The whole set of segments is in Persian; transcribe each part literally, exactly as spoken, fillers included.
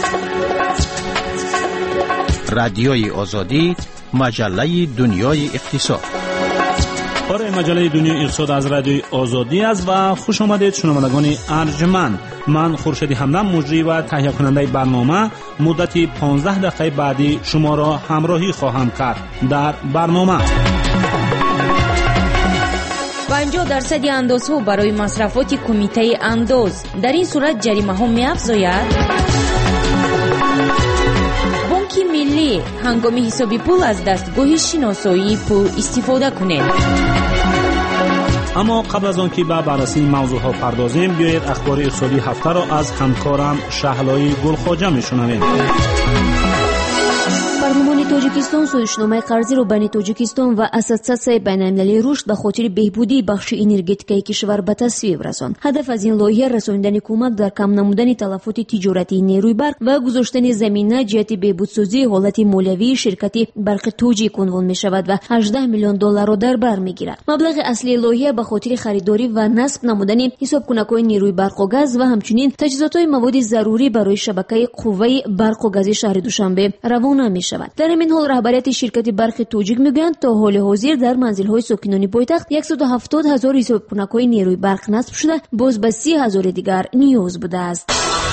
رادیوی آزادی، مجله دنیای اقتصاد. آره، مجله دنیای اقتصاد از رادیوی آزادی است و خوش آمدید شنوندگان ارجمند. من خورشید همدم مجری و تهیه کننده برنامه مدتی پانزده دقیقه بعدی شما را همراهی خواهم کرد. در برنامه پنجاه درصد اندازها برای مصرفات کمیته انداز، در این صورت جریمه ها می افزاید. بانک ملی هنگام حساب پول از دستگاه شناسایی پول استفاده کنید. اما قبل از آن که به بررسی موضوع ها پردازیم، بیایید اخبار اقتصادی هفته را از همکارم شهلای گلخواجه میشنویم. پارلمان تاجیکستان سودشنامه قرضی را بین تاجیکستان و اساسیاسیون بین‌المللی رشد به خاطر بهبودی بخش انرژتیکی کشور به تصویب رساند. هدف از این لایحه رساندن کمک در کم نمودن تلفات تجارتی نیروی برق و گذاشتن زمینه جهت بهبودسازی حالت مالیوی شرکت برق تاجیک عنوان می شود و هجده میلیون دلار را در بر می گیرد. مبلغ اصلی لایحه به خاطر خریداری و نصب نمودن حسابکنک‌های نیروی برق و گاز و همچنین تجهیزات‌های مواد ضروری برای شبکه قوه برق و گاز شهر دوشنبه روانه می شود. در این حال رهبریت شرکت برق تاجیک میگویند تا حال حاضر در منزل‌های ساکنان پایتخت صد و هفتاد هزار حسابکنک‌های نیروی برق نصب شده، باز به سی هزار دیگر نیاز بوده است.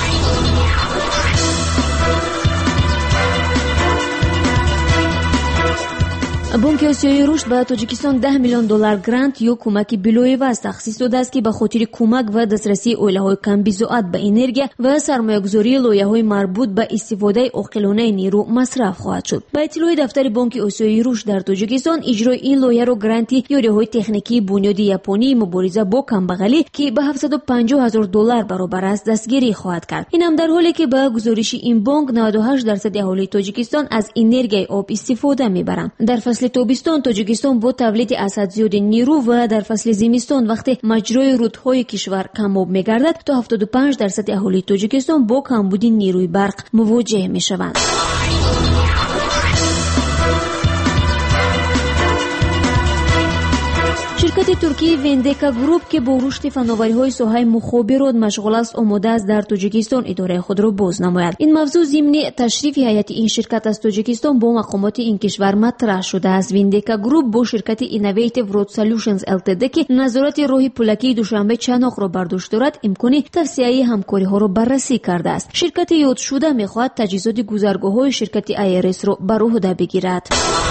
بانک آسیایی رشد به تاجیکستان ده میلیون دلار گرانت یا کمک بلایوز تخصیص داده است که به خاطر کمک و دسترسی عائله‌های کم بضاعت به انرژی و سرمایه‌گذاری لایحه‌های مربوط به استفاده عاقلانه نیرو مصرف خواهد شد. به اطلاع دفتر بانک آسیایی رشد در تاجیکستان، اجرای این لایحه را گرانتی یاری‌های تکنیکی بنیاد ژاپنی مبارزه با کمبغلی که به هفتصد و پنجاه هزار دلار برابر است دستگیری خواهد کرد. این هم در حالی که به گزارش این بانک نود و هشت درصد اهالی تاجیکستان از انرژی آب استفاده می‌برند. در فصل تابستان تاجیکستان با تولید اسید زیاد نیرو و در فصل زمستان وقتی مجرای رودهای کشور کم آب می‌گردد تا هفتاد و پنج درصد اهالی تاجیکستان با کمبود نیروی برق مواجه می‌شوند. شرکت ترکی وندکا گروپ که با رشد فناوری‌های ساحه مخابرات مشغول است، آماده است در تاجیکستان اداره خود را باز نماید. این موضوع ضمن تشریف هیئت این شرکت از تاجیکستان با مقامات این کشور مطرح شده است. وندکا گروپ با شرکت اینویتیو رود سولوشنز التد که نظارت راه پولکی دوشنبه چناق را برداشت دارد، امکان توسعه همکاری‌ها را بررسی کرده است. شرکت یاد شده می‌خواهد تجهیزات گذرگاه‌های شرکت آی ار اس را بر عهده بگیرد.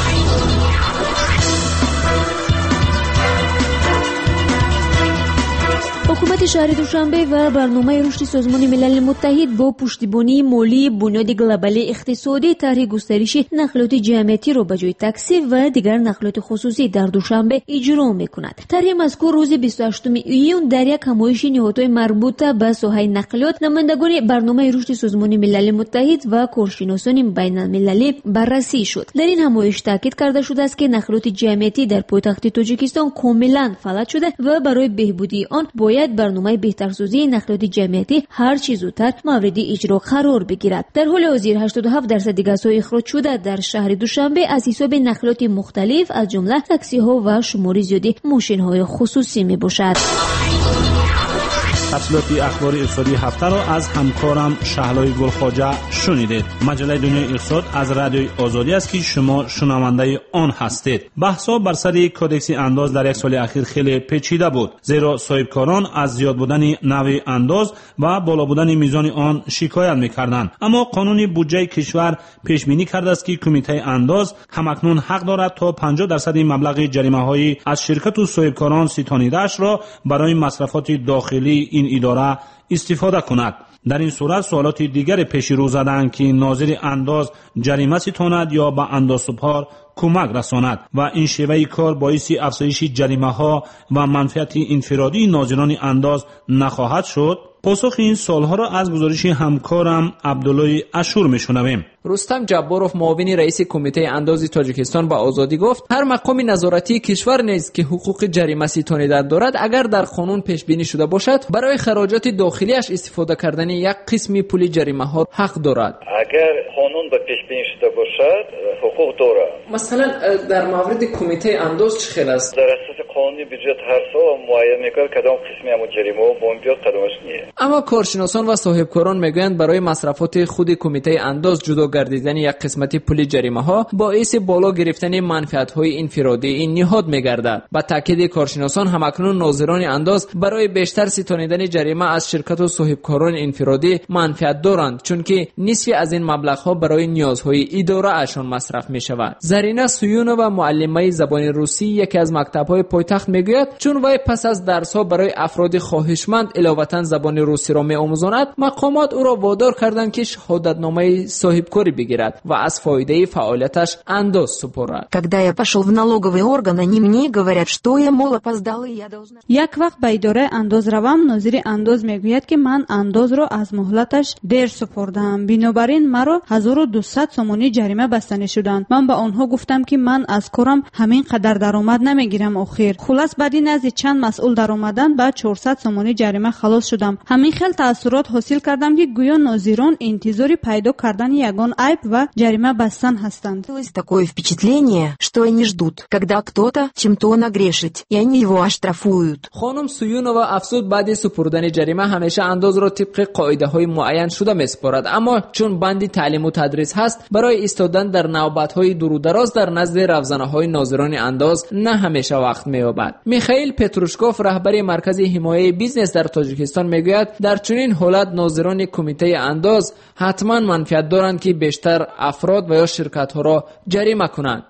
حکومت شهر دوشنبه و برنامه رشد سازمان ملل متحد با پشتیبانی مالی بنیاد گلوبال اقتصادی طرح گسترش نقلات جمعیتی را به جای تاکسی و دیگر نقلات خصوصی در دوشنبه اجرا می‌کند. طرح مذکور روز بیست و هشتم ایون در یک همایش نهادهای مربوطه به ساحه نقلیات نمایندگان برنامه رشد سازمان ملل متحد و کارشناسان بین‌المللی بررسی شد. در این همایش تاکید کرده شده است که نقلات جمعیتی در پایتخت تاجیکستان کاملا فلج شده و برای بهبودی آن باید برنامه بهترسازی نقلات جمعیتی هر چه زودتر مورد اجرا قرار بگیرد. در حال حاضر هشتاد و هفت درصد گازهای اخراج شده در شهر دوشنبه از حساب نقلات مختلف از جمله تاکسی ها و شماری زیادی ماشین های خصوصی می باشد. تفصیلات اخبار اقتصادی هفته را از همکارم شهلای گلخواجه شنیدید. مجله دنیای اقتصاد از رادیوی آزادی است که شما شنونده آن هستید. بحث‌ها بر سر کودکس انداز در یک سال اخیر خیلی پیچیده بود، زیرا صاحبکاران از زیاد بودن نوع انداز و بالا بودن میزان آن شکایت می‌کردند. اما قانون بودجه کشور پیش بینی کرده است که کمیته انداز همکنون حق دارد تا پنجاه درصد مبلغ جریمه‌های از شرکت و صاحبکاران ستانیده‌اش را برای مصرفات داخلی این اداره استفاده کند. در این صورت سوالات دیگر پیش رو زدند که ناظر انداز جریمه ستاند یا به اندازسپار کمک رساند و این شیوه کار باعث افزایش جریمه ها و منفعت انفرادی ناظران انداز نخواهد شد. پاسخ این سوالها را از گزارش همکارم عبدالله اشور میشنویم. رستم جباروف معاون رئیس کمیته انداز تاجیکستان به آزادی گفت هر مقام نظارتی کشور نیز که حقوق جریمه ستانیده دارد اگر در قانون پیش بینی شده باشد برای خراجات داخلیش استفاده کردن یک قسم پول جریمه ها حق دارد. اگر قانون به پیش بینی شده باشد حقوق دارد. مثلا در مورد کمیته انداز چه خیلی است؟ در اساس قانون بودجت هر سال معین میکنه کدام قسمی همون جریمه و بانکیات قدمش نیه. اما کارشناسان و صاحبکاران میگویند برای مصرفات خود کمیته انداز جدا گردیدن یک قسمتی پول جریمه ها باعث بالا گرفتن منفعت های انفرادی این نهاد میگردد. با تاکید کارشناسان همکنون ناظران انداز برای بیشتر ستانیدن جریمه از شرکت و صاحبکاران انفرادی منفعت دارند، چون که نصف از این مبلغ ها برای نیازهای اداره اشان مصرف می شود. زرینا سویونووا معلمه زبان روسی یکی از مکتب‌های پایتخت میگوید چون وی پس از درس‌ها برای افراد خواهشمند علاوه زبان روسی را می‌آموزاند، مقامات او را وادار کردند که شهادتنامه صاحبکاری بگیرد و از فایده فعالیتش انداز سپارد. Когда я пошел в налоговый орган, они мне говорят, что я мол опоздала и я должна. یک وقت به اداره انداز روم، ناظر انداز میگوید که من انداز را از مهلتش دیر سپردم، بنابراین مرا هزار و دویست سومانی جریمه بستنی شدند. من به آنها گفتم که من از کارم همین قدر درآمد نمیگیرم. آخر خلاص بعد نزد چند مسئول در اومدن بعد چهارصد سومانی جریمه خلاص شدم. همین خیلی تاثیرات حاصل کردم که گویا ناظران انتظاری پیدا کردن یگان عیب و جریمه بستن هستند. Такое впечатление, что они ждут, когда кто-то чем-то нагрешит, и они его оштрафуют. خانم سویونووا افزود بعد سپردن جریمه همیشه انداز را طبق قاعده‌های معین شده میسپارد، اما چون بندی تعلیم و تدریس هست برای ایستادن در نوبت‌های دور و دراز در نزد روزنه‌های ناظران انداز نه همیشه وقت می‌یابد. میخائیل پتروشکوف رهبر مرکز حمایت بیزنس در تاجیکستان میگوید در چنین حالت ناظران کمیته انداز حتما منفعت دارند که بیشتر افراد و یا شرکت‌ها را جریمه کنند.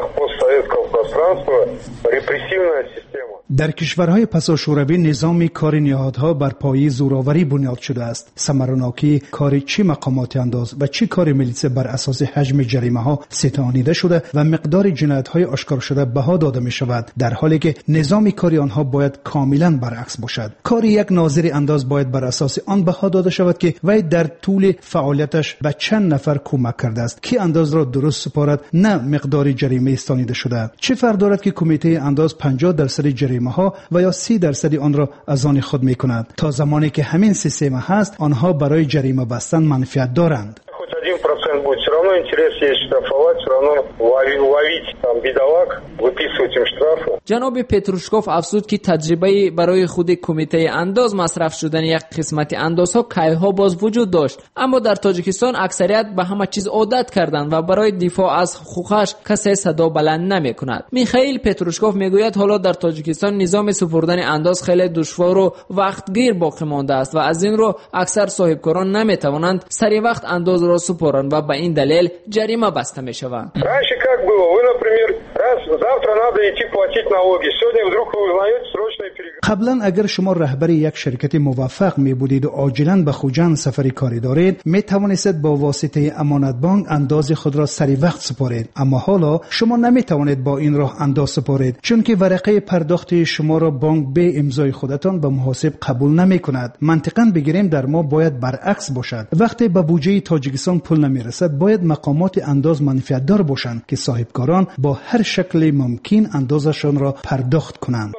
در کشورهای پساشوروی نظام کار نهادها بر پایه زوراوری بنیاد شده است. ثمرناکی کار چه مقامات انداز و چه کار ملیسه بر اساس حجم جریمه ها ستانیده شده و مقدار جنایت های آشکار شده بها داده می شود، در حالی که نظام کاری آنها باید کاملا برعکس باشد. کار یک ناظر انداز باید بر اساس آن بها داده شود که وی در طول فعالیتش به چند نفر کمک کرده است که انداز را درست سپارد، نه مقدار جریمه استانیده شده. چه فرق دارد که کمیته انداز پنجاه درصد جریمه ها و یا سی درصد آن را از آن خود می کند؟ تا زمانی که همین سیستم هست آنها برای جریمه بستن منفعت دارند. один процент будет, все равно интерес есть штрафовать, все равно ловить там бедолаг, выписывать им штрафы. جناب پتروشکوف افزود که تجربه برای خود کمیته انداز مصرف شدن یک قسمت اندازها کایها باز وجود داشت، اما در تاجیکستان اکثریت به همه چیز عادت کردند و برای دفاع از حقوقش کسی صدا بلند نمی کند. میخائیل پتروشکوف میگوید حالا در تاجیکستان نظام سپردن انداز خیلی دشوار و وقتگیر باقی مانده است و از این رو اکثر صاحبکاران نمی توانند سری وقت انداز را سپارند و به این دلیل جریمه بسته می شوند. Раньше как было? Вы, например, раз завтра надо идти платить налоги. Сегодня вдруг вы узнаете срочные переговоры. قبلا اگر شما رهبر یک شرکت موفق می بودید و عاجلا به خوجند سفری کاری دارید، می توانستید با واسطه امانت بانک انداز خود را سری وقت سپارید، اما حالا شما نمی توانید با این راه انداز سپارید، چون که ورقه پرداخت شما را بانک به امضای خودتان به محاسب قبول نمی کند. منطقاً بگیریم در ما باید برعکس باشد. وقتی به بودجه تاجیکستان پول نمی رسد باید مقامات انداز منفعت دار باشند که صاحبکاران با هر شکل ممکن اندازشان را پرداخت کنند.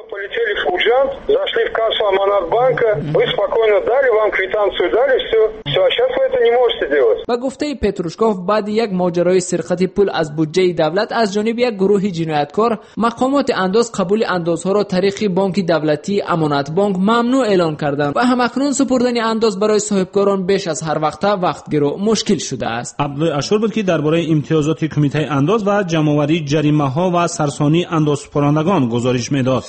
Зашли в кассу Аманатбанка, вы спокойно дали, вам квитанцию дали, все. Все, а сейчас вы это не можете делать. با گفته پتروشکوف بعد یک ماجرای سرقت پول از بودجه دولت از جانب یک گروه جنایتکار، مقامات انداز قبول اندازها را طریق بانک دولتی امانت بانک ممنوع اعلان کردند و همکنون سپردن انداز برای صاحبکاران بیش از هر وقت وقتگیر و مشکل شده است. عبدالله اشور بود که درباره امتیازات کمیته انداز و جمع‌آوری جریمه ها و سرسانی اندازسپارندگان گزارش میداد.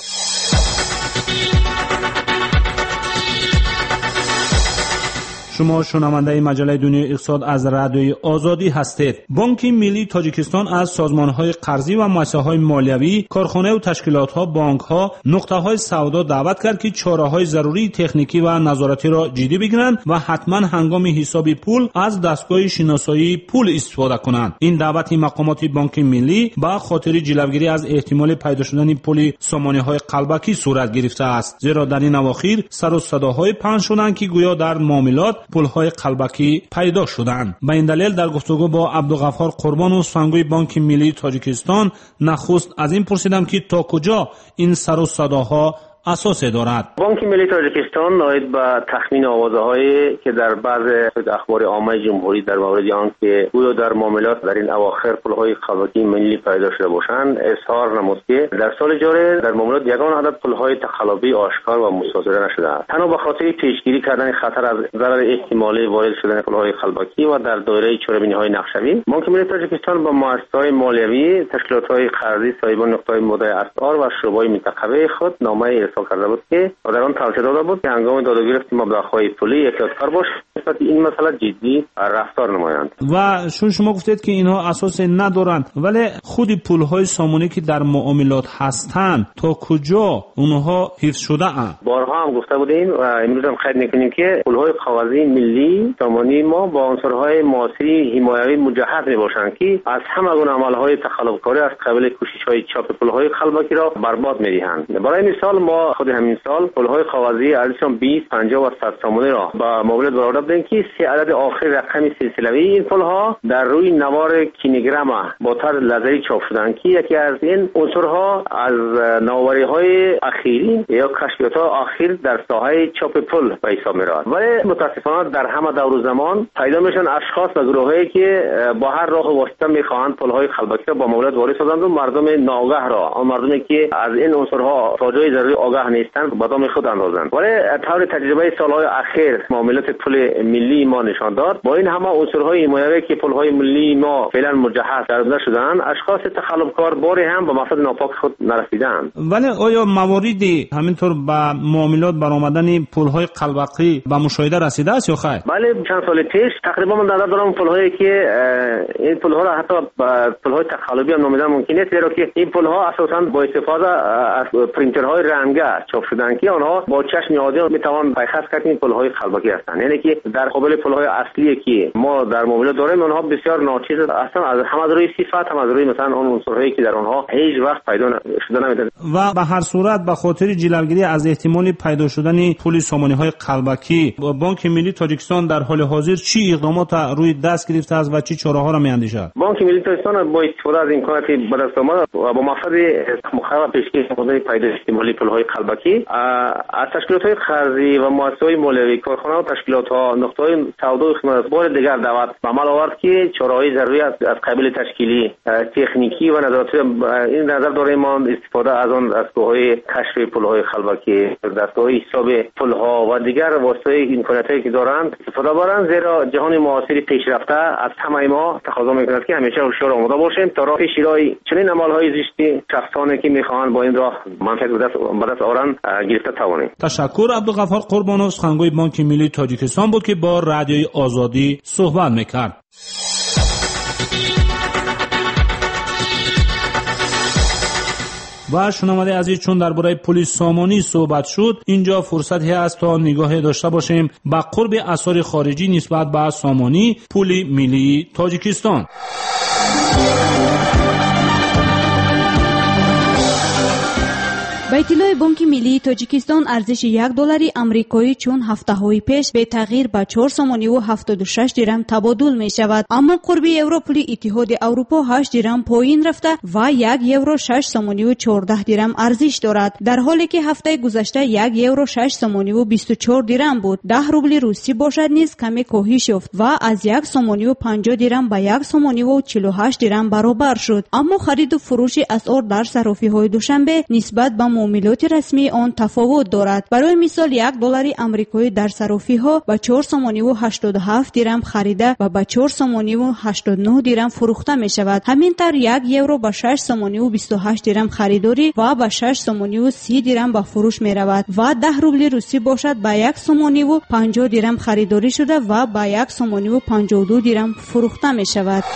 شما شنونده مجله دنیای اقتصاد از رادیوی آزادی هستید. بانک ملی تاجیکستان از سازمان‌های قرضی و مؤسسه‌های مالیوی، کارخانه و تشکیلات‌ها، بانک‌ها، نقطه‌های سودا دعوت کرد که چاره‌های ضروری تکنیکی و نظارتی را جدی بگیرند و حتما هنگام حساب پول از دستگاه شناسایی پول استفاده کنند. این دعوت مقامات بانک ملی با خاطر جلوگیری از احتمال پیدا شدن پول سامانه‌های قلبکی صورت گرفته است، زیرا در این اواخر سر و صداهای پنج شدند که گویا در معاملات پولهای قلبکی پیدا شدند. به این دلیل در گفتگو با عبدالغفار قربان و سخنگوی بانک ملی تاجیکستان نخست از این پرسیدم که تا کجا این سر و صداها اساس دارد. بانک ملی تاجیکستان ناید به تخمین آوازه‌هایی که در بعض اخبار عامه جمهوری در مورد آن که گویا در معاملات در این اواخر پل‌های خلبکی ملی پیدا شده باشند اظهار نمود که در سال جاری در معاملات یگان عدد پل‌های تخلبی آشکار و مصادره نشده است. تنها به خاطر پیشگیری کردن خطر از ضرر احتمالی وارد شدن پل‌های خلبکی و در دایره چهاربینی‌های نقشه‌بین، بانک ملی تاجیکستان با مؤسسه‌های مالیوی، تشکیلات‌های قرضی صاحبان نقطه‌های مودع اسعار و شعبه‌های منطقوی خود نامه ارسال کرده بود که در آن توصیه داده بود که هنگام دادگیری مبلغ‌های پولی احتیاطکار باشند نسبت این مسئله جدی رفتار نمایند. و چون شما گفتید که اینها اساس ندارند، ولی خود پول‌های سامانی که در معاملات هستند تا کجا اونها حفظ شده اند؟ بارها هم گفته بودیم و امروز هم خیلی می‌کنیم که پول‌های کاغذی ملی سامانی ما با عنصرهای معاصری حمایوی مجهز می‌باشند که از همه گونه عمل‌های تخلفکاری از قبیل کوشش‌های چاپ پول‌های خلبکی را برباد می‌دهند. برای مثال ما خود همین سال پول‌های کاغذی ارزششان بیست، پنجاه و صد سامانی را با معاملات برآورده بودیم که سه عدد آخر رقم سلسله‌ای این پول‌ها در روی نوار کینیگرام با طرز لزری چاپ شدند که یکی از این عنصرها از نوآوری‌های اخیری یا کشفیات اخیر در ساحه چاپ پول به حساب می‌رود. ولی متأسفانه در همه دور و زمان پیدا میشن اشخاص و گروهایی که با هر راه و واسطه می‌خواهند پول‌های خلبکی را با معاملات وارد سازند و مردم ناآگاه را، آن مردمی که از این عنصرها تا جای ضروری آگاه نیستند به دام خود اندازند. ولی طور تجربه سال‌های اخیر معاملات پول ملی ما نشان داد با این همه عنصرهای حمایوی که پول‌های ملی ما فعلا مجهز کرده شدند، اشخاص تخلفکار باری هم به مقصد ناپاک خود نرسیدند. ولی آیا مواردی همینطور به معاملات برآمدن پول‌های خلبکی به مشاهده رسیده است یا خیر؟ بله، چند سال پیش تقریبا من در دارم پول‌هایی که این پول‌ها را حتی پول‌های تخلبی هم نامیدن ممکن است، زیرا که این پول‌ها اساساً با استفاده از پرینترهای رنگه چاپ شدن که آنها با چشم عادی میتوان پیخست کرد این پول‌های خلبکی هستند. یعنی که در قابل پول‌های اصلی که ما در معاملات داریم آنها بسیار ناچیز هستند، از هم از روی صفت هم از روی مثلا اون عنصرهایی که در آنها هیچ وقت پیدا شده نمی‌دهند. و به هر صورت به خاطر جلوگیری از احتمال پیدا شدن پول سامانی‌های خلبکی، بانک ملی تاجیکستان در حال حاضر چی اقدامات روی دست گرفته است و چی چاره‌ها را می‌اندیشد؟ بانک ملی تاجیکستان با استفاده از امکاناتی به دست آمده و با مقصد مخالفت پیشگیری از پیدا احتمالی پول‌های خلبکی از تشکیلات‌های قرضی و مؤسسه‌های مالیوی، کارخانه‌ها و تشکیلات‌ها، نقطه‌های سودا و خدمات بار دیگر دعوت به عمل آورد که چاره‌های ضروری از قبیل تشکیلی، تکنیکی و نظارت این نظر داریم ما استفاده از آن دستگاه‌های کشف پول‌های خلبکی، دستگاه‌های حساب پول‌ها و دیگر واسطه امکاناتی که دارند استفاده برند، زیرا جهان معاصر پیشرفته از همه ما تقاضا می‌کند که همیشه هوشیار آماده باشیم تا راه پیش‌روی چنین عمل‌های زشتی شخصانی که می‌خواهند با این راه منفعت به دست به دست آورند گرفته توانیم. تشکر. عبدالغفار قربانو، سخنگوی بانک ملی تاجیکستان بود که با رادیوی آزادی صحبت می‌کرد. و شنونده عزیز، چون درباره پول سامانی صحبت شد، اینجا فرصتی است تا نگاه داشته باشیم به قرب اثار خارجی نسبت به سامانی پول ملی تاجیکستان. با اطلاع بانک ملی تاجیکستان ارزش یک دلاری آمریکایی چون هفته‌های پیش به تغییر به چهار سامانی و هفتاد و شش درم تبادل می شود، اما قرب یورو پول اتحاد اروپا هشت درم پایین رفته و یک یورو شش سامانی و چهارده درم ارزش دارد، در حالی که هفته گذشته یک یورو شش سامانی و بیست و چهار درم بود. ده روبل روسی باشد نیز کمی کاهش یافت و از یک سامانی و پنجاه درم به یک سامانی و چهل و هشت درم برابر شد. اما خرید و فروش اسعار در صرافی‌های دوشنبه نسبت به معاملات رسمی آن تفاوت دارد. برای مثال یک دلار آمریکایی در صرافی‌ها با چهار سامانی و هشتاد و هفت درم خریده و با چهار سامانی و هشتاد و نه درم فروخته می شود. همینطور یک یورو با شش سامانی و بیست و هشت درم خریداری و با شش سامانی و سی درم به فروش می رود و ده روبل روسی باشد با یک سامانی و پنجاه درم خریداری شده و با یک سامانی و پنجاه و دو درم فروخته می شود.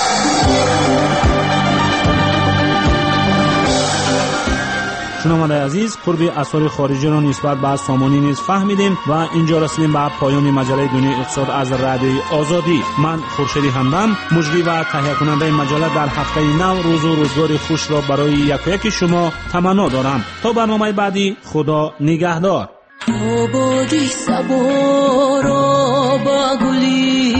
شنونده عزیز، قرب اثار خارجی را نسبت به سامانی نیز فهمیدیم و اینجا رسیدیم به پایان مجله دنیای اقتصاد از رادیوی آزادی. من خورشید همدم، مجری و تهیه کننده مجله در هفته نو روز و روزگار خوش را برای یک یک شما تمنا دارم. تا برنامه بعدی، خدا نگهدار. آبادی صبا را با گلی